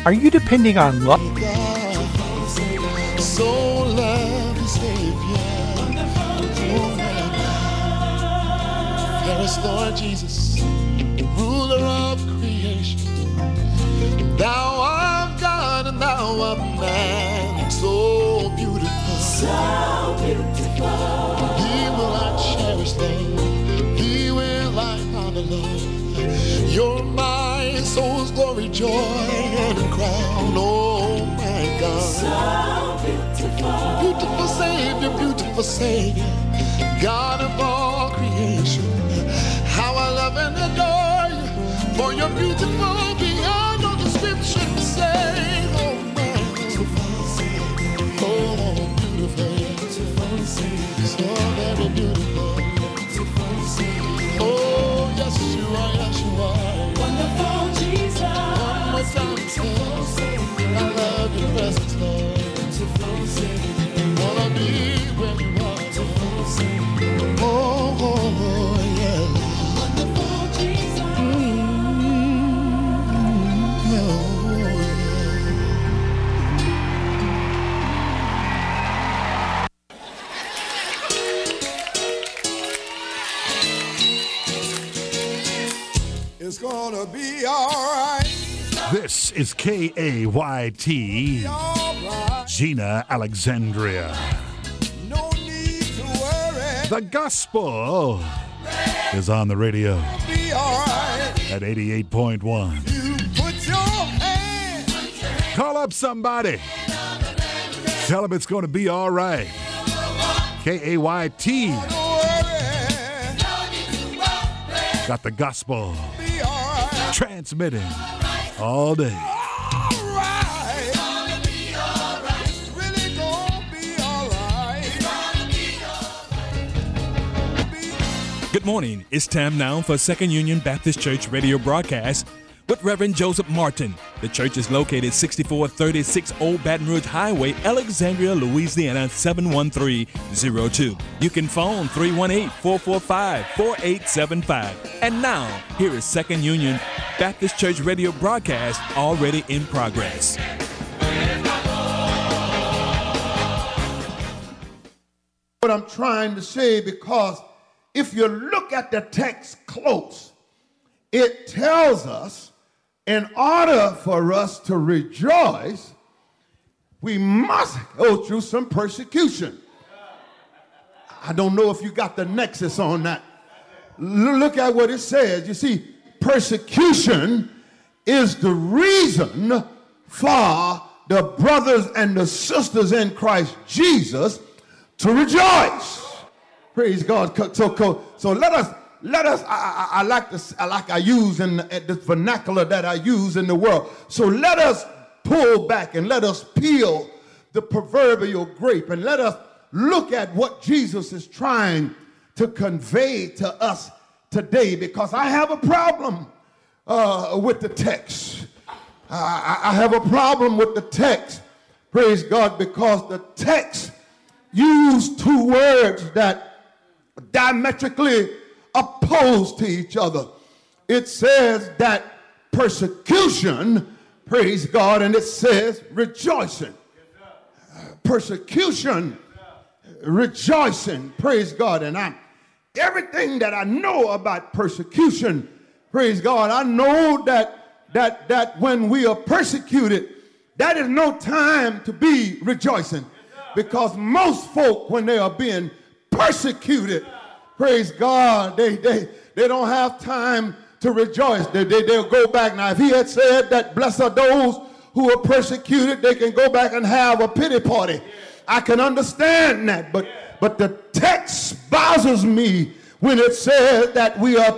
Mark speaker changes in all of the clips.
Speaker 1: Are you depending on luck?
Speaker 2: So love the Savior. There is Lord Jesus, the ruler of creation. Thou art God and thou art man, so beautiful. So beautiful. He will I cherish, Lord. He will I honor, Lord. You're my soul's glory, joy, and crown. Oh my God. So beautiful. Beautiful Savior, God of all creation. How I love and adore you, for you're beautiful beyond all description. Say, oh my, beautiful Savior. Oh, beautiful Savior. So very beautiful. Beautiful Savior. Oh, yes you are. Wonderful Jesus. One more time, say, I love your presence, Lord. Beautiful Savior. Wanna be where you are. Beautiful Savior. Oh, yeah. Wonderful Jesus. It's gonna be all right.
Speaker 3: This is KAYT,
Speaker 2: Right.
Speaker 3: Gina Alexandria.
Speaker 2: No need to worry.
Speaker 3: The gospel is on the radio
Speaker 2: Be all right.
Speaker 3: at 88.1.
Speaker 2: You put your hand.
Speaker 3: Call up somebody. Tell them it's going to be all right. KAYT
Speaker 2: Don't worry.
Speaker 3: got the gospel
Speaker 2: Be all right.
Speaker 3: transmitting all day.
Speaker 2: All right. It's really gonna be all right.
Speaker 4: Good morning. It's time now for Second Union Baptist Church radio broadcast with Reverend Joseph Martin. The church is located 6436 Old Baton Rouge Highway, Alexandria, Louisiana 71302. You can phone 318-445-4875. And now, here is Second Union Baptist Church radio broadcast already in progress.
Speaker 2: What I'm trying to say, because if you look at the text close, it tells us in order for us to rejoice, we must go through some persecution. I don't know if you got the nexus on that. Look at what it says. You see, persecution is the reason for the brothers and the sisters in Christ Jesus to rejoice. Praise God. So let us. I like I use in the vernacular that I use in the world. So let us pull back and let us peel the proverbial grape and let us look at what Jesus is trying to convey to us today, because I have a problem with the text. I have a problem with the text, praise God, because the text used two words that diametrically opposed to each other. It says that persecution, praise God, and it says rejoicing. Persecution, rejoicing, praise God. And everything that I know about persecution, praise God, I know that when we are persecuted, that is no time to be rejoicing, because most folk, when they are being persecuted, praise God, they don't have time to rejoice. They'll go back. Now, if he had said that blessed are those who are persecuted, they can go back and have a pity party. I can understand that, but the text bothers me when it says that we are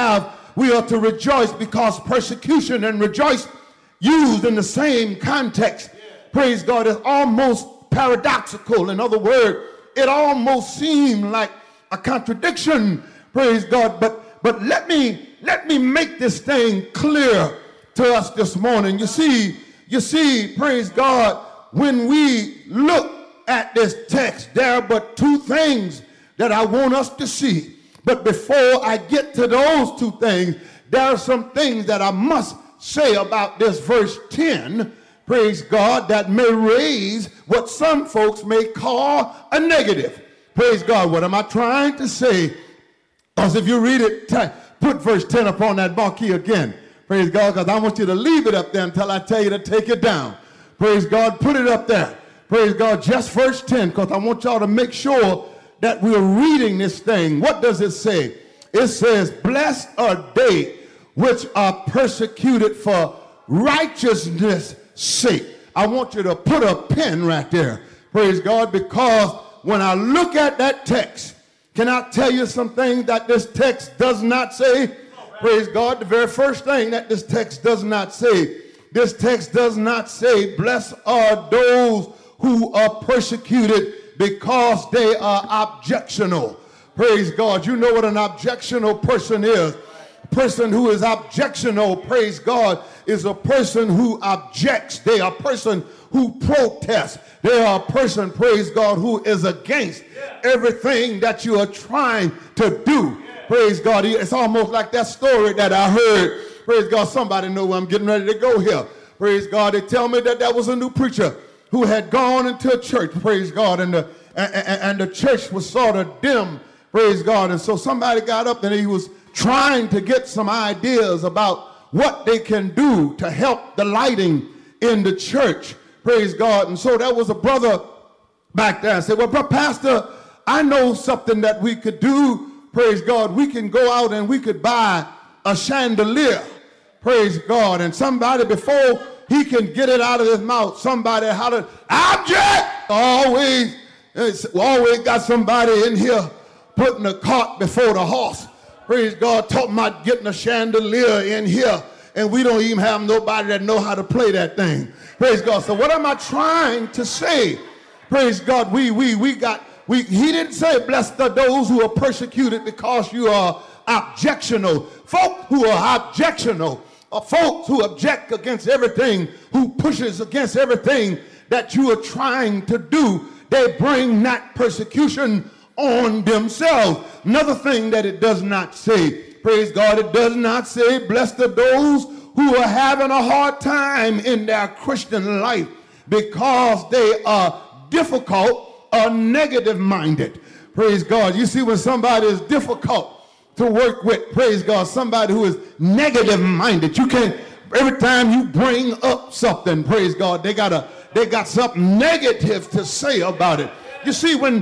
Speaker 2: to rejoice, because persecution and rejoice used in the same context, praise God, is almost paradoxical. In other words, it almost seemed like a contradiction, praise God. But let me make this thing clear to us this morning. You see, praise God, when we look at this text, there are but two things that I want us to see. But before I get to those two things, there are some things that I must say about this verse 10, praise God, that may raise what some folks may call a negative. Praise God. What am I trying to say? Because if you read it, put verse 10 upon that marquee again. Praise God, because I want you to leave it up there until I tell you to take it down. Praise God, put it up there. Praise God, just verse 10, because I want y'all to make sure that we're reading this thing. What does it say? It says, blessed are they which are persecuted for righteousness' sake. I want you to put a pen right there. Praise God, because when I look at that text, can I tell you some things that this text does not say? Praise God, the very first thing that this text does not say. This text does not say, blessed are those who are persecuted because they are objectional. Praise God. You know what an objectional person is. A person who is objectional, praise God, is a person who objects. They are a person who protests. They are a person, praise God, who is against everything that you are trying to do. Praise God. It's almost like that story that I heard. Praise God. Somebody know where I'm getting ready to go here. Praise God. They tell me that was a new preacher who had gone into a church. Praise God. And the church was sort of dim. Praise God. And so somebody got up and he was trying to get some ideas about what they can do to help the lighting in the church. Praise God. And so there was a brother back there and said, well, Pastor, I know something that we could do. Praise God. We can go out and we could buy a chandelier. Praise God. And somebody, before he can get it out of his mouth, somebody hollered, object! Always got somebody in here putting the cart before the horse. Praise God. Talking about getting a chandelier in here. And we don't even have nobody that know how to play that thing. Praise God. So what am I trying to say? Praise God. He didn't say, blessed are those who are persecuted because you are objectional. Folk who are objectional are folks who object against everything, who pushes against everything that you are trying to do. They bring that persecution on themselves. Another thing that it does not say, praise God, it does not say, blessed are those who are having a hard time in their Christian life because they are difficult or negative minded. Praise God. You see, when somebody is difficult to work with, praise God, somebody who is negative minded, you can't, every time you bring up something, praise God, they got something negative to say about it. You see, when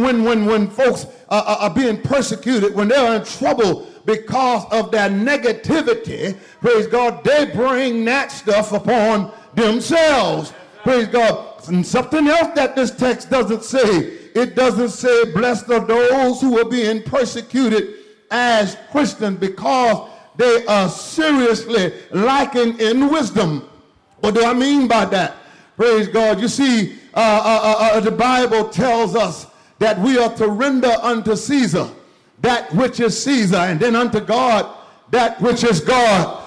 Speaker 2: folks are being persecuted, when they're in trouble because of their negativity, praise God, they bring that stuff upon themselves. Praise God. And something else that this text doesn't say, it doesn't say blessed are those who are being persecuted as Christians because they are seriously lacking in wisdom. What do I mean by that? Praise God. You see, the Bible tells us that we are to render unto Caesar that which is Caesar, and then unto God that which is God.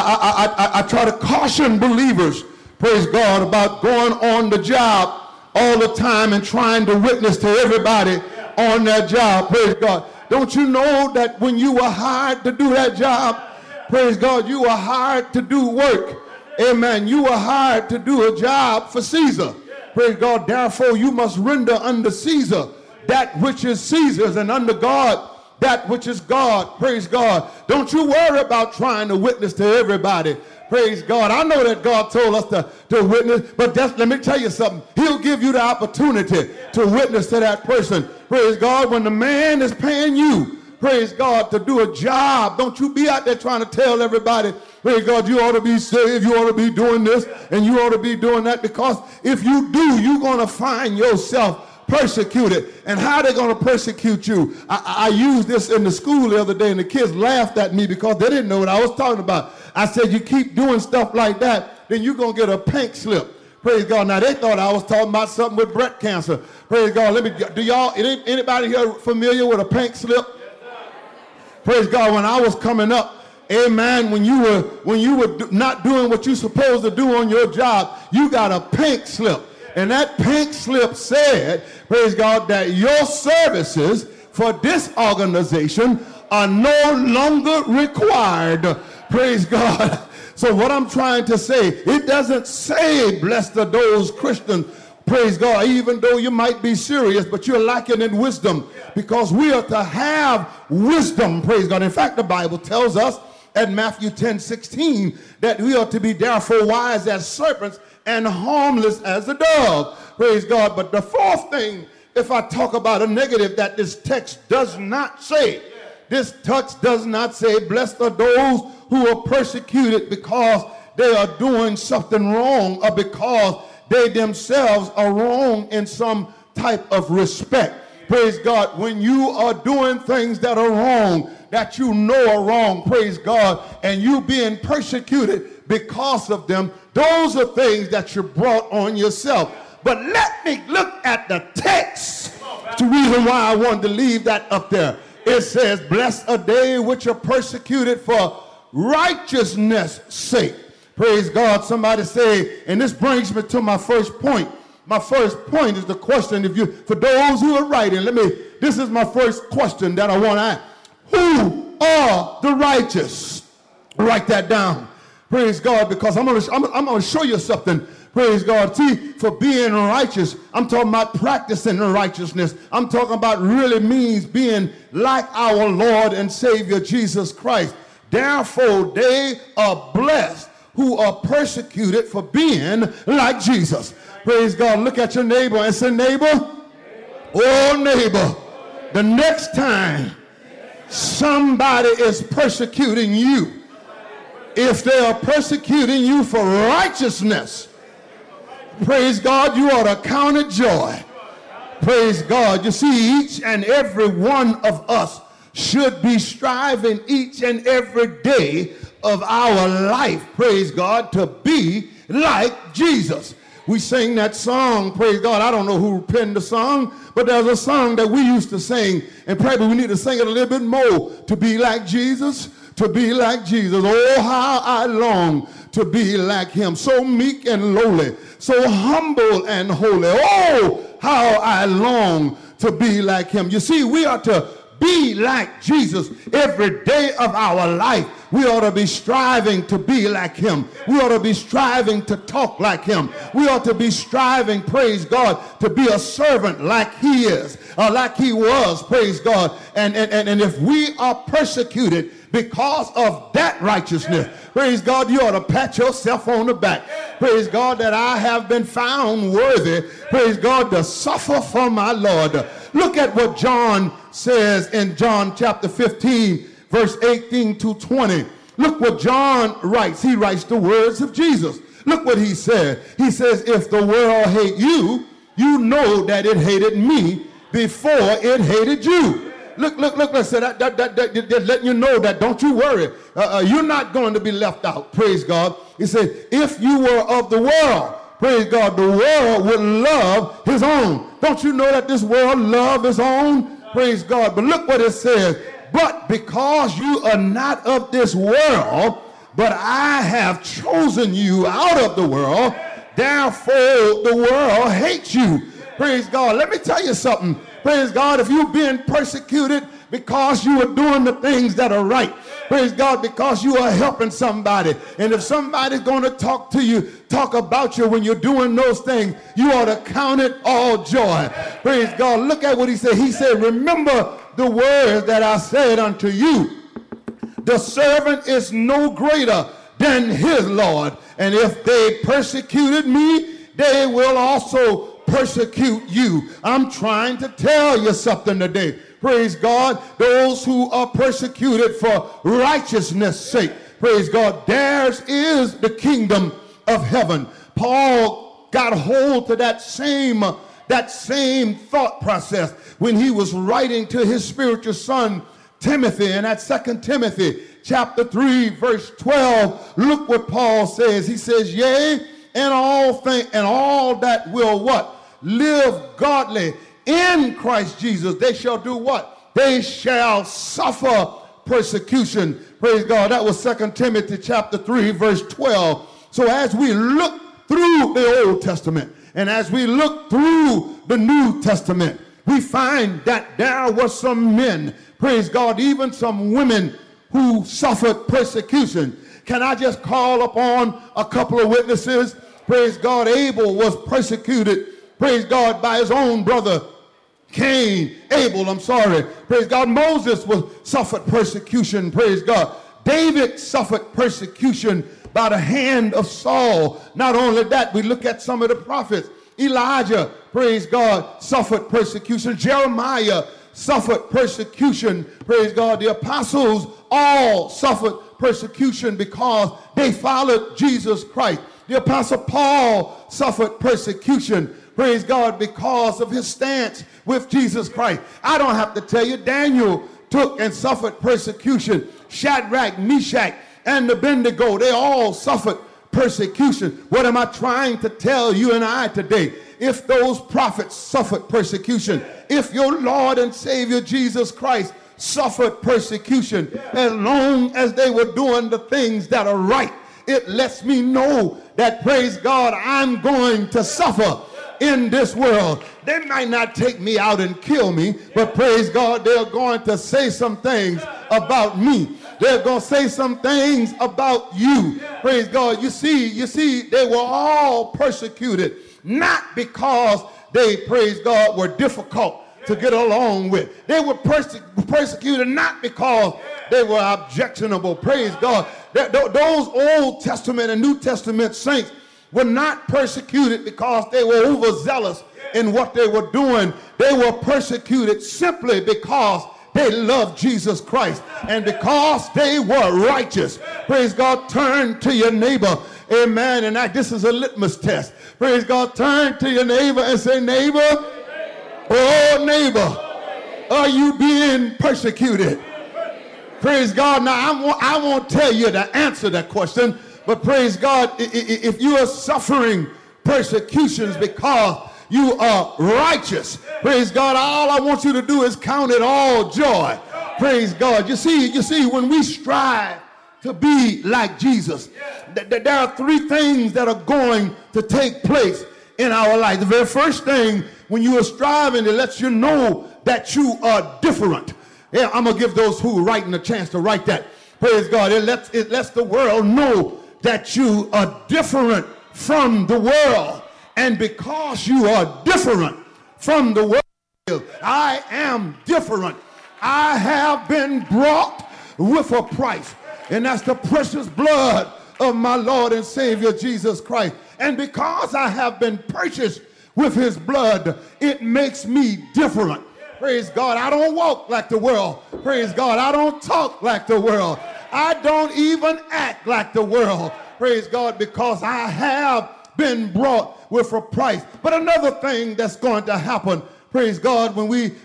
Speaker 2: I try to caution believers, praise God, about going on the job all the time and trying to witness to everybody on that job. Praise God. Don't you know that when you were hired to do that job, praise God, you were hired to do work. Amen. You were hired to do a job for Caesar. Praise God. Therefore, you must render unto Caesar that which is Caesar's, and unto God that which is God. Praise God. Don't you worry about trying to witness to everybody. Praise God. I know that God told us to witness, but let me tell you something. He'll give you the opportunity to witness to that person. Praise God. When the man is paying you, praise God, to do a job, don't you be out there trying to tell everybody, praise God, you ought to be saved, you ought to be doing this, and you ought to be doing that, because if you do, you're going to find yourself persecuted. And how are they going to persecute you? I used this in the school the other day, and the kids laughed at me because they didn't know what I was talking about. I said, you keep doing stuff like that, then you're going to get a pink slip. Praise God. Now, they thought I was talking about something with breast cancer. Praise God. Anybody here familiar with a pink slip? Praise God. When I was coming up, amen, when you were not doing what you're supposed to do on your job, you got a pink slip. And that pink slip said, praise God, that your services for this organization are no longer required. Praise God. So what I'm trying to say, it doesn't say blessed are those Christians, praise God, even though you might be serious, but you're lacking in wisdom, because we are to have wisdom, praise God. In fact, the Bible tells us at Matthew 10:16 that we are to be therefore wise as serpents and harmless as a dove, praise God. But the fourth thing, if I talk about a negative that this text does not say, this text does not say blessed are those who are persecuted because they are doing something wrong or because they themselves are wrong in some type of respect. Praise God. When you are doing things that are wrong, that you know are wrong, praise God, and you being persecuted because of them, those are things that you brought on yourself. But let me look at the text. It's the reason why I wanted to leave that up there. It says, blessed are they which are persecuted for righteousness' sake. Praise God. Somebody say, and this brings me to my first point. My first point is the question, for those who are writing, this is my first question that I want to ask. Who are the righteous? Write that down. Praise God, because I'm going to show you something. Praise God. See, for being righteous, I'm talking about practicing righteousness. I'm talking about really means being like our Lord and Savior Jesus Christ. Therefore, they are blessed who are persecuted for being like Jesus. Praise God. Look at your neighbor and say, neighbor, oh neighbor, the next time somebody is persecuting you, if they are persecuting you for righteousness, praise God, you ought to count it joy. Praise God. You see, each and every one of us should be striving each and every day of our life, praise God, to be like Jesus. We sing that song, praise God. I don't know who penned the song, but there's a song that we used to sing, and probably we need to sing it a little bit more. To be like Jesus, to be like Jesus. Oh, how I long to be like him. So meek and lowly, so humble and holy. Oh, how I long to be like him. You see, we are to be like Jesus every day of our life. We ought to be striving to be like him. We ought to be striving to talk like him. We ought to be striving, praise God, to be a servant like he is, or like he was, praise God. And if we are persecuted because of that righteousness, praise God, you ought to pat yourself on the back. Praise God, that I have been found worthy, praise God, to suffer for my Lord. Look at what John says in John chapter 15, verse 18 to 20. Look what John writes. He writes the words of Jesus. Look what he said. He says, if the world hate you, you know that it hated me before it hated you. Look, listen, that letting you know that don't you worry. You're not going to be left out, praise God. He said, if you were of the world, praise God, the world would love his own. Don't you know that this world loves its own? Praise God. But look what it says. But because you are not of this world, but I have chosen you out of the world, therefore the world hates you. Praise God. Let me tell you something. Praise God, if you're being persecuted because you are doing the things that are right, praise God, because you are helping somebody, and if somebody's going to talk to you, talk about you when you're doing those things, you ought to count it all joy. Praise God. Look at what he said. He said, remember the words that I said unto you. The servant is no greater than his Lord. And if they persecuted me, they will also persecute you. I'm trying to tell you something today. Praise God. Those who are persecuted for righteousness' sake, praise God, theirs is the kingdom of heaven. Paul got hold to that same thought process when he was writing to his spiritual son Timothy. And at 2 Timothy chapter 3 verse 12, look what Paul says. He says, yea, and all that will what? Live godly in Christ Jesus, they shall do what? They shall suffer persecution. Praise God. That was 2 Timothy chapter 3 verse 12. So as we look through the Old Testament and as we look through the New Testament, we find that there were some men, praise God, even some women who suffered persecution. Can I just call upon a couple of witnesses? Praise God, Abel was persecuted, praise God, by his own brother Abel, I'm sorry. Praise God, Moses suffered persecution, praise God. David suffered persecution by the hand of Saul. Not only that, we look at some of the prophets. Elijah, praise God, suffered persecution. Jeremiah suffered persecution, praise God. The apostles all suffered persecution because they followed Jesus Christ. The apostle Paul suffered persecution, praise God, because of his stance with Jesus Christ. I don't have to tell you, Daniel took and suffered persecution. Shadrach, Meshach, and Abednego, they all suffered persecution. What am I trying to tell you and I today? If those prophets suffered persecution, if your Lord and Savior Jesus Christ suffered persecution, as long as they were doing the things that are right, it lets me know that, praise God, I'm going to suffer in this world. They might not take me out and kill me, but praise God, they're going to say some things about me. They're going to say some things about you. Praise God. You see, they were all persecuted, not because they, praise God, were difficult to get along with. They were persecuted not because they were objectionable. Praise God. Those Old Testament and New Testament saints were not persecuted because they were overzealous in what they were doing. They were persecuted simply because they loved Jesus Christ and because they were righteous. Praise God. Turn to your neighbor. Amen. And this is a litmus test. Praise God. Turn to your neighbor and say, neighbor, oh neighbor, are you being persecuted? Praise God. Now I won't tell you to answer that question, but praise God, if you are suffering persecutions because you are righteous, praise God, all I want you to do is count it all joy. Praise God. You see, when we strive to be like Jesus, there are three things that are going to take place in our life. The very first thing, when you are striving, it lets you know that you are different. Yeah, I'm going to give those who are writing a chance to write that. Praise God. It lets the world know that you are different from the world. And because you are different from the world, I am different. I have been brought with a price, and that's the precious blood of my Lord and Savior Jesus Christ. And because I have been purchased with his blood, it makes me different. Praise God. I don't walk like the world. Praise God. I don't talk like the world. I don't even act like the world. Praise God, because I have been brought with a price. But another thing that's going to happen, praise God, when we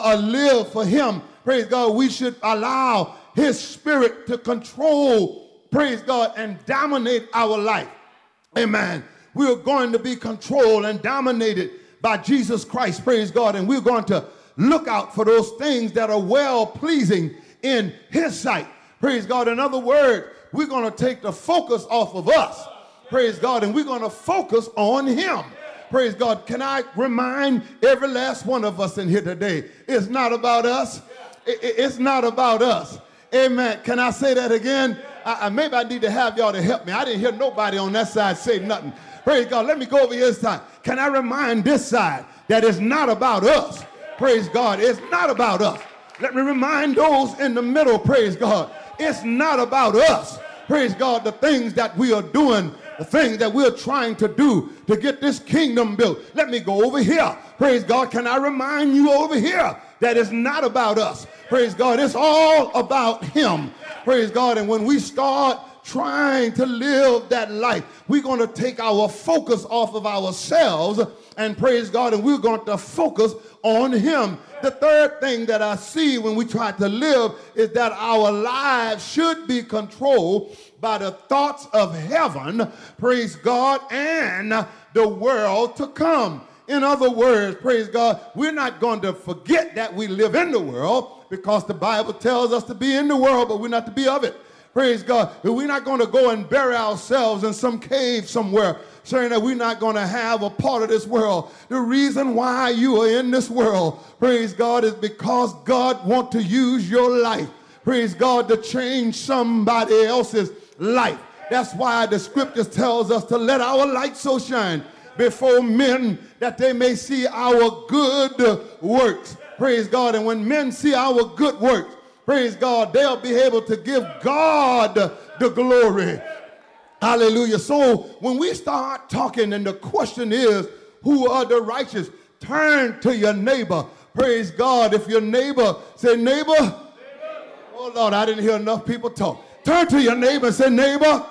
Speaker 2: live for him, praise God, we should allow his spirit to control, praise God, and dominate our life. Amen. We're going to be controlled and dominated by Jesus Christ, praise God, and we're going to look out for those things that are well-pleasing in his sight. Praise God. In other words, we're going to take the focus off of us. Praise God. And we're going to focus on him. Praise God. Can I remind every last one of us in here today, it's not about us. It's not about us. Amen. Can I say that again? Maybe I need to have y'all to help me. I didn't hear nobody on that side say nothing. Praise God. Let me go over here side. Can I remind this side that it's not about us? Praise God. It's not about us. Let me remind those in the middle, praise God, it's not about us. Praise God, the things that we are doing, the things that we're trying to do to get this kingdom built. Let me go over here. Praise God, can I remind you over here that it's not about us. Praise God, it's all about him. Praise God, and when we start trying to live that life, we're going to take our focus off of ourselves and praise God, and we're going to focus on him. The third thing that I see when we try to live is that our lives should be controlled by the thoughts of heaven, praise God, and the world to come. In other words, praise God, we're not going to forget that we live in the world because the Bible tells us to be in the world, but we're not to be of it. Praise God. We're not going to go and bury ourselves in some cave somewhere saying that we're not going to have a part of this world. The reason why you are in this world, praise God, is because God wants to use your life, praise God, to change somebody else's life. That's why the scriptures tells us to let our light so shine before men that they may see our good works. Praise God. And when men see our good works, praise God, they'll be able to give God the glory. Hallelujah. So when we start talking and the question is, who are the righteous? Turn to your neighbor. Praise God. If your neighbor, say neighbor. Oh Lord, I didn't hear enough people talk. Turn to your neighbor and say neighbor.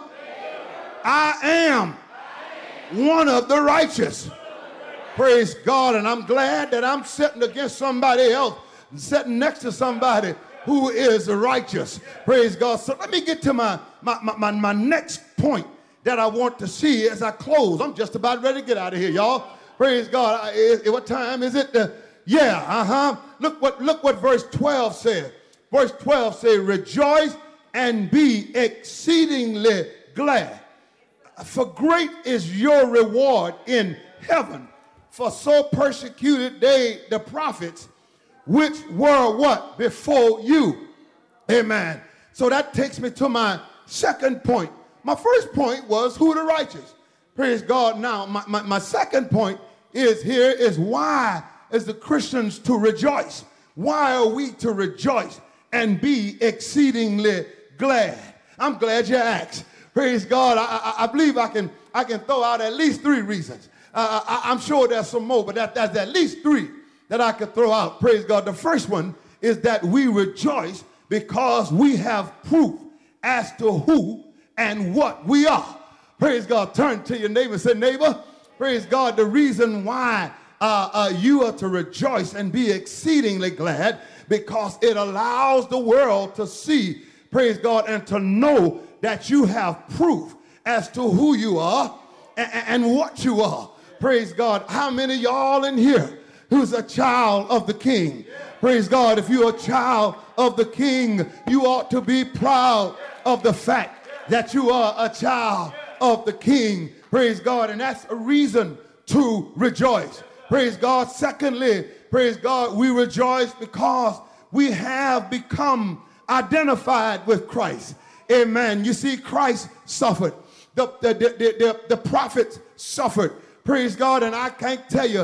Speaker 2: I am one of the righteous. Praise God. And I'm glad that I'm sitting against somebody else, sitting next to somebody who is righteous. Praise God. So let me get to my next point that I want to see as I close. I'm just about ready to get out of here, y'all. Praise God. What time is it? Look what verse 12 says. Verse 12 says, rejoice and be exceedingly glad. For great is your reward in heaven. For so persecuted they the prophets which were what? Before you. Amen. So that takes me to my second point. My first point was who the righteous. Praise God. Now, my second point is why is the Christians to rejoice? Why are we to rejoice and be exceedingly glad? I'm glad you asked. Praise God. I believe I can throw out at least three reasons. I'm sure there's some more, but that's at least three that I could throw out. Praise God. The first one is that we rejoice because we have proof as to who and what we are. Praise God. Turn to your neighbor and say, neighbor, praise God. The reason why you are to rejoice and be exceedingly glad because it allows the world to see, praise God, and to know that you have proof as to who you are and what you are. Praise God. How many of y'all in here who's a child of the King? Praise God. If you're a child of the King, you ought to be proud of the fact that you are a child of the King. Praise God. And that's a reason to rejoice. Praise God. Secondly, praise God, we rejoice because we have become identified with Christ. Amen. You see, Christ suffered. The prophets suffered. Praise God. And I can't tell you,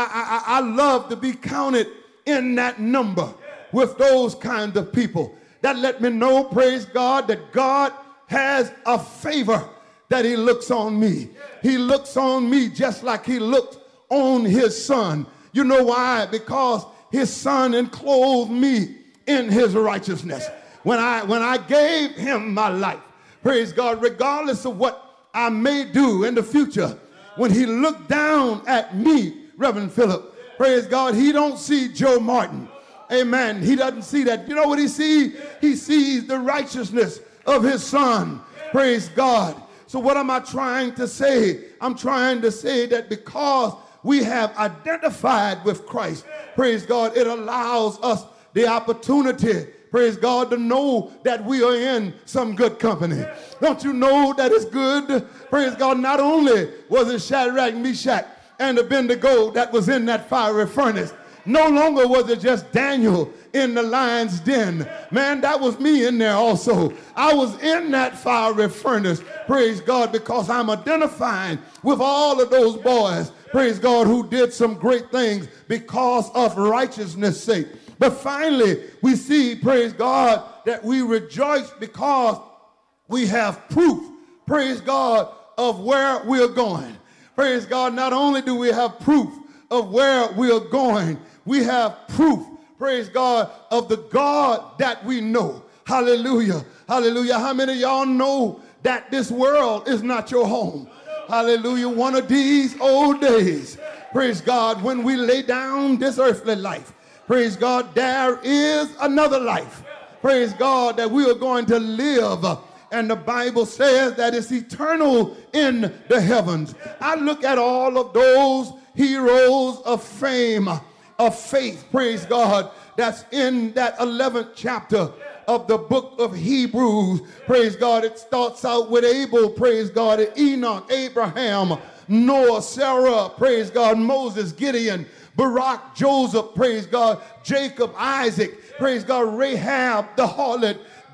Speaker 2: I love to be counted in that number with those kinds of people. That let me know, praise God, that God has a favor that he looks on me. He looks on me just like he looked on his son. You know why? Because his son enclosed me in his righteousness. When I gave him my life, praise God, regardless of what I may do in the future, when he looked down at me, Reverend Philip, praise God, he don't see Joe Martin. Amen. He doesn't see that. You know what he sees? He sees the righteousness of his son. Praise God. So what am I trying to say? I'm trying to say that because we have identified with Christ, praise God, it allows us the opportunity, praise God, to know that we are in some good company. Don't you know that it's good? Praise God, not only was it Shadrach, Meshach, and Abednego that was in that fiery furnace, no longer was it just Daniel in the lion's den. Man, that was me in there also. I was in that fiery furnace, praise God, because I'm identifying with all of those boys, praise God, who did some great things because of righteousness' sake. But finally, we see, praise God, that we rejoice because we have proof, praise God, of where we're going. Praise God, not only do we have proof of where we are going, we have proof, praise God, of the God that we know. Hallelujah. Hallelujah. How many of y'all know that this world is not your home? Hallelujah. One of these old days, praise God, when we lay down this earthly life, praise God, there is another life, praise God, that we are going to live. And the Bible says that it's eternal in the heavens. I look at all of those heroes of fame, of faith, praise God, that's in that 11th chapter of the book of Hebrews. Praise God. It starts out with Abel, praise God, Enoch, Abraham, Noah, Sarah, praise God, Moses, Gideon, Barak, Joseph, praise God, Jacob, Isaac, praise God, Rahab, the harlot,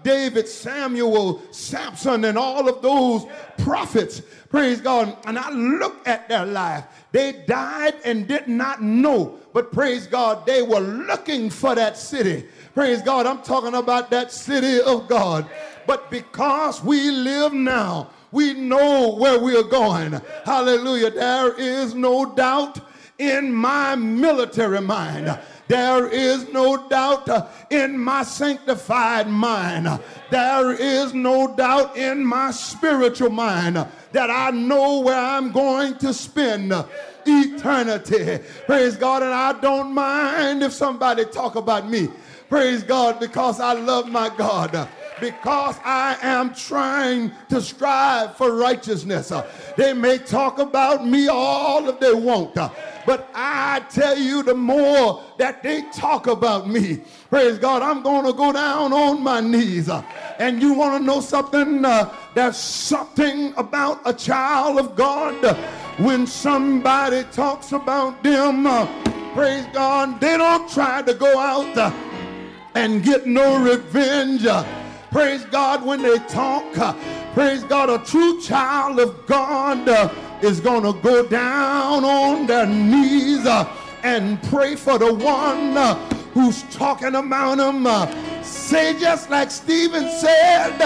Speaker 2: David, Samuel, Samson, and all of those prophets. Praise God. And I look at their life. They died and did not know. But praise God, they were looking for that city. Praise God, I'm talking about that city of God. But because we live now, we know where we are going. Hallelujah. There is no doubt in my military mind. There is no doubt in my sanctified mind. There is no doubt in my spiritual mind that I know where I'm going to spend eternity. Praise God. And I don't mind if somebody talk about me. Praise God, because I love my God. Because I am trying to strive for righteousness. They may talk about me all if they want. But I tell you, the more that they talk about me, praise God, I'm going to go down on my knees. And you want to know something? There's something about a child of God. When somebody talks about them, praise God, they don't try to go out and get no revenge. Praise God, when they talk, praise God, a true child of God is going to go down on their knees and pray for the one who's talking about them. Say just like Stephen said,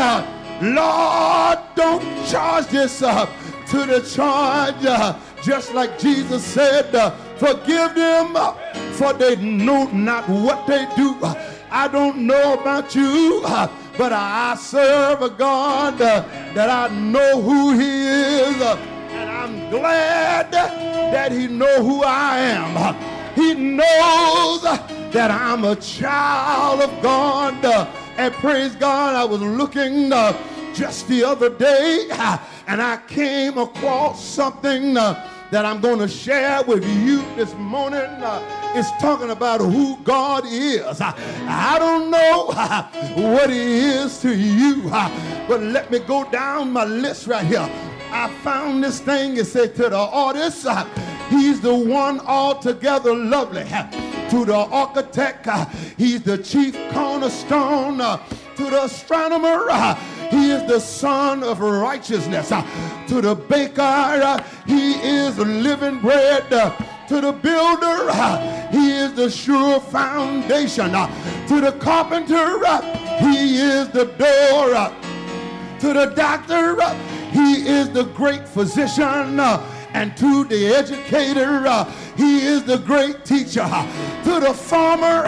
Speaker 2: Lord, don't charge this to the charge. Just like Jesus said, forgive them, for they know not what they do. I don't know about you, but I serve a God that I know who he is, and I'm glad that he knows who I am. He knows that I'm a child of God, and praise God, I was looking just the other day, and I came across something that I'm going to share with you this morning. It's talking about who God is. I don't know what he is to you, but let me go down my list right here. I found this thing. It said to the artist, he's the one altogether lovely. To the architect, he's the chief cornerstone. To the astronomer, he is the son of righteousness. To the baker, he is the living bread. To the builder, he is the sure foundation. To the carpenter, he is the door. To the doctor, he is the great physician. And to the educator, he is the great teacher. To the farmer,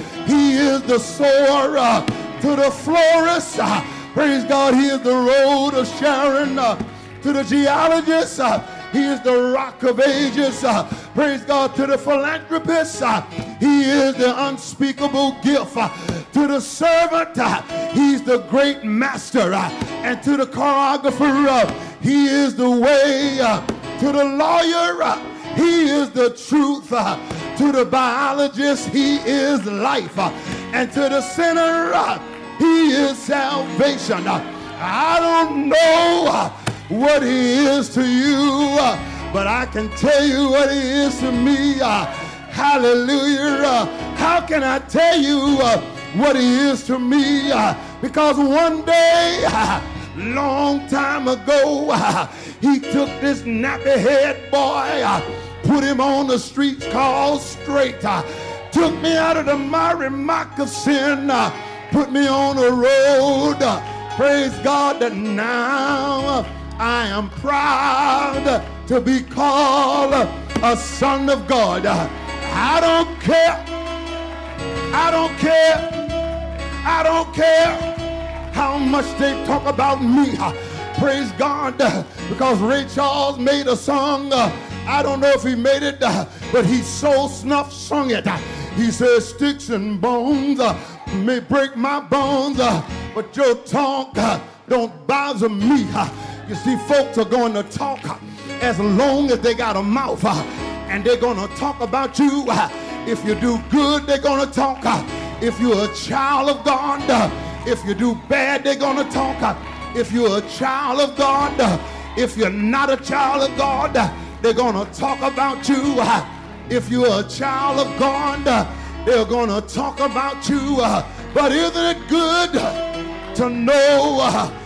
Speaker 2: he is the sower. To the florist, praise God, he is the road of Sharon. To the geologist, he is the rock of ages. Praise God. To the philanthropist, he is the unspeakable gift. To the servant, he's the great master. And to the choreographer, he is the way. To the lawyer, he is the truth. To the biologist, he is life. And to the sinner, he is salvation. I don't know what he is to you, but I can tell you what he is to me. Hallelujah. How can I tell you what he is to me? Because one day, long time ago, he took this nappy head boy, put him on the streets called straight, took me out of the miry muck of sin, put me on a road. Praise God that now I am proud to be called a son of God. I don't care. I don't care. I don't care how much they talk about me. Praise God, because Ray Charles made a song. I don't know if he made it, but he so snuff sung it. He says, sticks and bones may break my bones, but your talk don't bother me. You see, folks are going to talk as long as they got a mouth, and they're going to talk about you. If you do good, they're going to talk. If you're a child of God, if you do bad, they're going to talk. If you're a child of God, if you're not a child of God, they're going to talk about you. If you're a child of God, they're going to talk about you. But isn't it good to know